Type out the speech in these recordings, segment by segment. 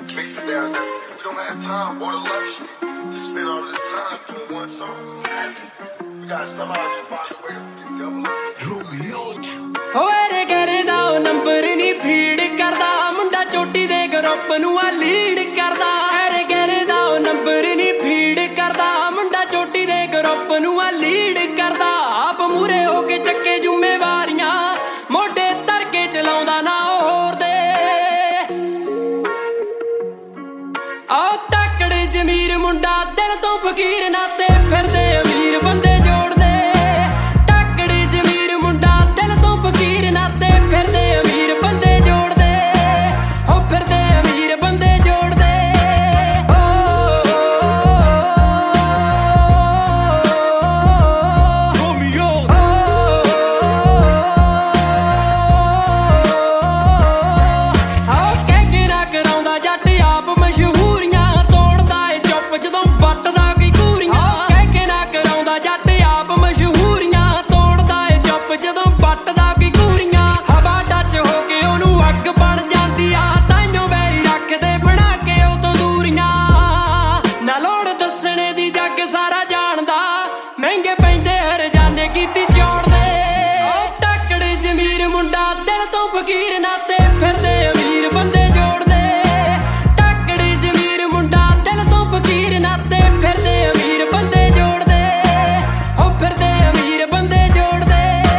mix it down. We don't have time or the luxury to spend all this time doing one song. We got somehow to find a way to double up. ਹੋਏ ਕਰੇ ਦਾ number ਨਹੀਂ feed ਕਰਦਾ ਮੁੰਡਾ ਚੋਟੀ ਦੇ group ਨੂੰ ਆ lead ਕਰਦਾ ਹੈਰੇ ਕਰੇ ਦਾ ਨੰਬਰ ਨਹੀਂ ਫੀਡ ਕਰਦਾ ਮੁੰਡਾ ਚੋਟੀ ਦੇ ਗਰੁੱਪ ਨੂੰ ਆ ਲੀਡ ਕਰਦਾ ਆਪ ਮੂਰੇ ਹੋ ਕੇ ਚੱਕੇ ਜ਼ਿੰਮੇਵਾਰੀਆਂ ਮੋਢੇ ਧਰ ਕੇ ਚਲਾਉਂਦਾ ਨਾ ਹੋਰ ਦੇ ਆਹ ਤਕੜੇ ਜ਼ਮੀਰ ਮੁੰਡਾ ਦਿਲ ਤੋਂ ਫਕੀਰ ਨਾਤੇ ਫਿਰਦੇ ਅਮੀਰ ਬੰਦੇ ਜੋੜਦੇ ਤਕੜੇ ਜ਼ਮੀਰ ਮੁੰਡਾ ਦਿਲ ਤੋਂ ਫਕੀਰ ਨਾਤੇ ਫਿਰਦੇ ਅਮੀਰ ਬੰਦੇ ਜੋੜਦੇ ਹੋ ਫਿਰਦੇ ਅਮੀਰ ਬੰਦੇ ਜੋੜਦੇ ਆਹ ਕਹਿ ਕੇ ਨਾ ਕਰਾਉਂਦਾ ਜੱਟ ਆਪ ਮਸ਼ਹੂਰੀਆਂ ਤੋੜਦਾ ਏ ਚੁੱਪ ਜਦੋਂ ਵੱਟਦਾ ਕੋਈ ਘੂਰੀਆਂ ਕਹਿ ਕੇ ਨਾ ਕਰਾਉਂਦਾ ਜੱਟ ਆਪ ਮਸ਼ਹੂਰੀਆਂ ਤੋੜਦਾ ਏ ਚੁੱਪ ਜਦੋਂ ਵੱਟਦਾ ਕੋਈ ਘੂਰੀਆਂ ਹਵਾ ਟੱਚ ਹੋ ਕੇ ਉਹਨੂੰ ਅੱਗ ਬਣ ਜਾਂਦੀ ਆ ਤਾਈਓ ਵੈਰੀ ਰੱਖਦੇ ਬਣਾ ਕੇ ਉਹ ਤੋਂ ਦੂਰੀਆਂ ਨਾ ਲੋੜ ਦੱਸਣੇ ਦੀ ਜੱਗ ਸਾਰਾ ਜਾਣਦਾ ਮਹਿੰਗੇ ਪੈਂਦੇ ਹਰਜਾਨੇ ਕੀਤੀ ਚੋੜਦੇ ਤਕੜੇ ਜ਼ਮੀਰ ਮੁੰਡਾ ਦਿਲ ਤੋਂ ਫਕੀਰ ਨਾਤੇ ਫਿਰਦੇ ਅਮੀਰ ਬੰਦੇ ਜੋੜਦੇ ਤਕੜੇ ਜ਼ਮੀਰ ਮੁੰਡਾ ਦਿਲ ਤੋਂ ਫਕੀਰ ਨਾਤੇ ਫਿਰਦੇ ਅਮੀਰ ਬੰਦੇ ਜੋੜਦੇ ਹੋ ਫਿਰਦੇ ਅਮੀਰ ਬੰਦੇ ਜੋੜਦੇ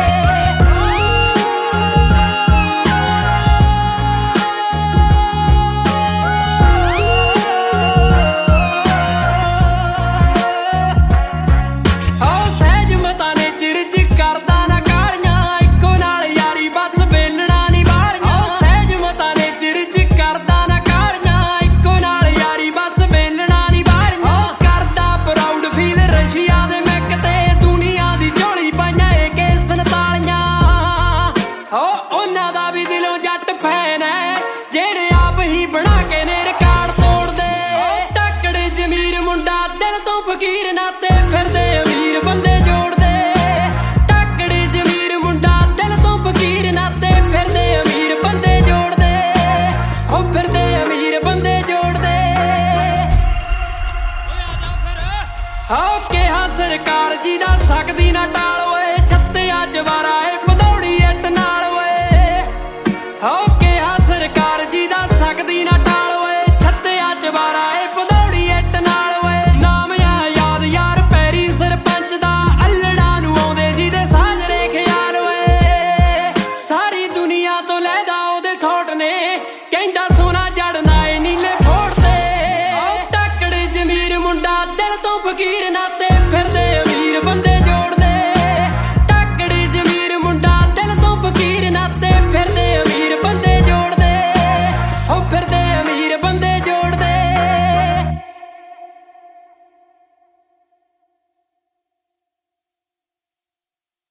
ਹੋ ਸਹਿਜ ਮਤਾਂ ਨੇ ਚਿਰਚ ਕਰਦਾ ਨਾ ਕਾਲੀਆਂ ਇੱਕੋ ਨਾਲ ਯਾਰੀ ਬਸ ਵੇਲਣਾ ਨਹੀਂ ਵਾਲੀਆਂ ਸਹਿਜ ਮਤਾਂ ਨੇ ਚਿਰਚ ਕਰਦਾ ਨਾ ਕਾਲੀਆਂ ਇੱਕੋ ਨਾਲ ਯਾਰੀ ਬਸ ਵੇਲਣਾ ਨਹੀਂ ਵਾਲੀਆਂ ਕਰਦਾ ਪ੍ਰਾਊਡ ਫੀਲ ਰਸ਼ੀਆ ਦੇ ਮੈਕ ਤੇ ਦੁਨੀਆ ਦੀ ਝੋਲੀ ਪਾਈਆਂ ਏਕੇ 47 ਹੋ ਉਹਨਾਂ ਦਾ ਵੀ ਦਿਲੋਂ ਜੱਟ ਫੈਨ ਹੈ ਜਿਹੜੇ ਆਪ ਹੀ ਬਣਾ ਕੇ ਨੇ ਰਿਕਾਰਡ ਤੋੜਦੇ ਤਕੜੇ ਜ਼ਮੀਰ ਮੁੰਡਾ ਦਿਲ ਤੋਂ ਫਕੀਰ ਨਾਤੇ ਫਿਰਦੇ ਅਮੀਰ ਬੰਦੇ ਜੋੜਦੇ ਤਕੜੇ ਜ਼ਮੀਰ ਮੁੰਡਾ ਦਿਲ ਤੋਂ ਫਕੀਰ ਨਾਤੇ ਫਿਰਦੇ ਅਮੀਰ ਬੰਦੇ ਜੋੜਦੇ ਹੋ ਫਿਰਦੇ ਅਮੀਰ ਬੰਦੇ ਜੋੜਦੇ ਹੋ ਕਿਹਾ ਸਰਕਾਰ ਜੀ ਦਾ ਸਕਦੀ ਨਾ ਟਾਲ ਓਏ ਛੱਤਿਆ ਚਵਾਰਾ ਏ ਭਦੌੜੀ ਇੱਟ ਨਾਲ ਓਏ ਹੋ ਕਿਹਾ ਸਰਕਾਰ ਜੀ ਦਾ ਸਕਦੀ ਨਾ ਟਾਲ ਓਏ ਛੱਤਿਆ ਚਵਾਰਾ ਏ ਭਦੌੜੀ ਇੱਟ ਨਾਲ ਓਏ ਨਾਮ ਆ ਯਾਦ ਯਾਰ ਪੈਰੀ ਸਰਪੰਚ ਦਾ ਅੱਲੜਾ ਨੂੰ ਆਉਂਦੇ ਜਿਹਦੇ ਸਾਜਰੇ ਖਿਆਲ ਓਏ ਸਾਰੀ ਦੁਨੀਆ ਤੋਂ ਲੈਦਾ ਉਹਦੇ ਥੋਟ ਨੇ ਕਹਿੰਦਾ ਸੋਨਾ ਜੜਨਾ ਏ ਨੀਲੇ ਫੋੜ ਤੇ ਤਕੜੇ ਜ਼ਮੀਰ ਮੁੰਡਾ ਦਿਲ ਤੋਂ ਫਕੀਰ ਨਾਤੇ